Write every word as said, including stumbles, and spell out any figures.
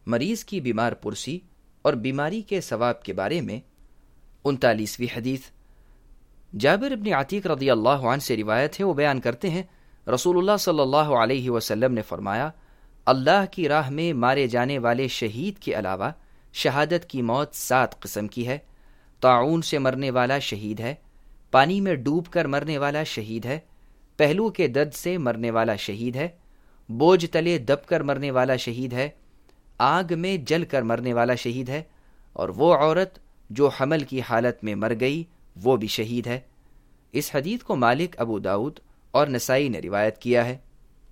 मरीज की बीमार पुरसी और बीमारी के सवाब के बारे में। उनतालीसवीं हदीस जाबिर इब्न अतीक रज़ियल्लाहु अन्हु से रिवायत है, वो बयान करते हैं रसूलुल्लाह सल्लल्लाहु अलैहि वसल्लम ने फरमाया, अल्लाह की राह में मारे जाने वाले शहीद के अलावा शहादत की मौत सात किस्म की है। ताऊन से मरने वाला शहीद है, पानी में डूब कर मरने वाला शहीद है, पहलू के दर्द से मरने वाला शहीद है, बोझ तले दब कर मरने वाला शहीद है, आग में जल कर मरने वाला शहीद है, और वो औरत जो हमल की हालत में मर गई वो भी शहीद है। इस हदीस को मालिक, अबू दाऊद और नसाई ने रिवायत किया है।